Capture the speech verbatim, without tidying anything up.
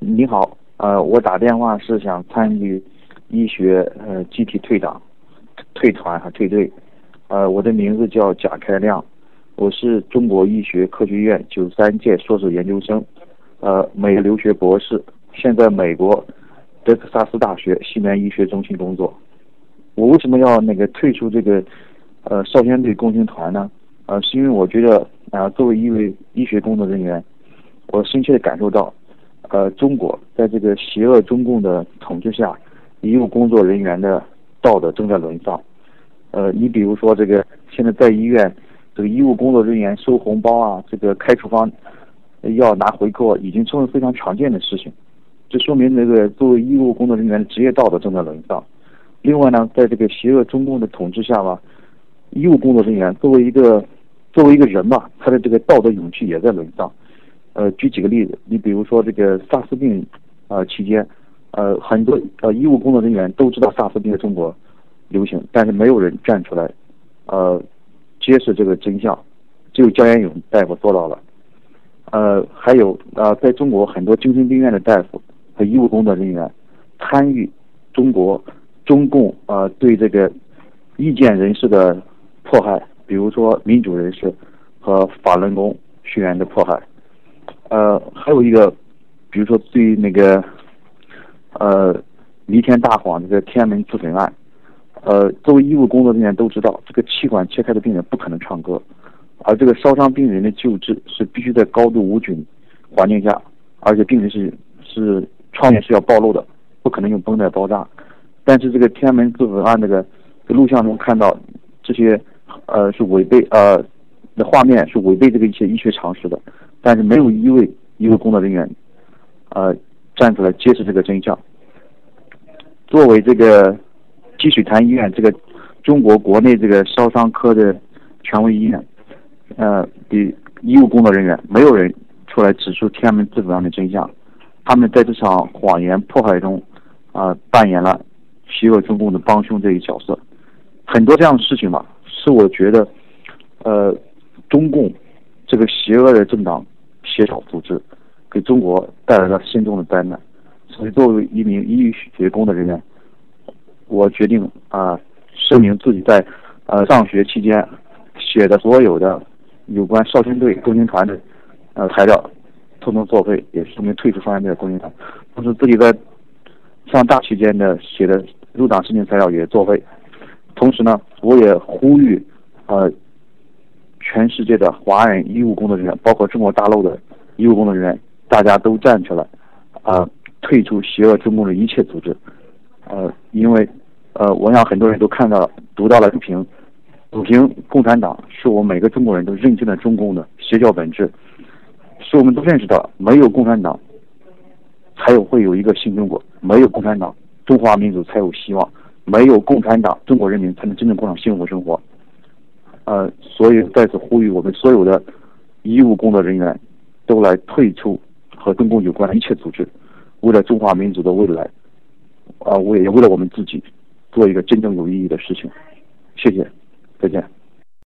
你好，呃，我打电话是想参与医学呃集体退党、退团和退队。呃，我的名字叫贾开亮，我是中国医学科学院九三届硕士研究生，呃，美国留学博士，现在美国德克萨斯大学西南医学中心工作。我为什么要那个退出这个呃少先队共青团呢？呃，是因为我觉得啊、呃，作为一位医学工作人员，我深切的感受到。呃，中国在这个邪恶中共的统治下，医务工作人员的道德正在沦丧。呃，你比如说这个，现在在医院，这个医务工作人员收红包啊，这个开处方要拿回扣，已经成为非常常见的事情。这说明这个作为医务工作人员的职业道德正在沦丧。另外呢，在这个邪恶中共的统治下吧，医务工作人员作为一个作为一个人吧，他的这个道德勇气也在沦丧。呃，举几个例子，你比如说这个萨斯病呃期间，呃很多呃医务工作人员都知道萨斯病在中国流行，但是没有人站出来，呃揭示这个真相，只有焦元勇大夫做到了。呃，还有呃在中国很多精神病院的大夫和医务工作人员参与中国中共呃对这个意见人士的迫害，比如说民主人士和法轮功学员的迫害。呃，还有一个，比如说对那个，呃，弥天大谎这个天安门自焚案，呃，作为医务工作人员都知道，这个气管切开的病人不可能唱歌，而这个烧伤病人的救治是必须在高度无菌环境下，而且病人是是创面是要暴露的，不可能用绷带包扎。但是这个天安门自焚案这个录像中看到这些，呃，是违背呃的画面是违背这个一些医学常识的。但是没有一位医务工作人员，呃，站出来揭示这个真相。作为这个积水潭医院这个中国国内这个烧伤科的权威医院，呃，的医务工作人员没有人出来指出天安门自焚案的真相，他们在这场谎言迫害中，啊、呃，扮演了邪恶中共的帮凶这一角色。很多这样的事情吧，是我觉得，呃，中共这个邪恶的政党。协调组织给中国带来了深重的灾难，所以作为一名医学工作人员，我决定啊、呃、声明自己在呃上学期间写的所有的有关少先队共青团的呃材料统统作废，也说明退出少先队的共青团。同时自己在上大期间的写的入党申请材料也作废。同时呢，我也呼吁呃。全世界的华人医务工作人员，包括中国大陆的医务工作人员，大家都站出来，啊、呃，退出邪恶中共的一切组织，呃，因为，呃，我想很多人都看到了、读到了主评，主评共产党是我们每个中国人都认清了中共的邪教本质，是我们都认识到，没有共产党，才有会有一个新中国，没有共产党，中华民族才有希望，没有共产党，中国人民才能真正过上幸福生活。呃，所以再次呼吁我们所有的医务工作人员都来退出和中共有关的一切组织，为了中华民族的未来，啊、呃，为也为了我们自己，做一个真正有意义的事情。谢谢，再见。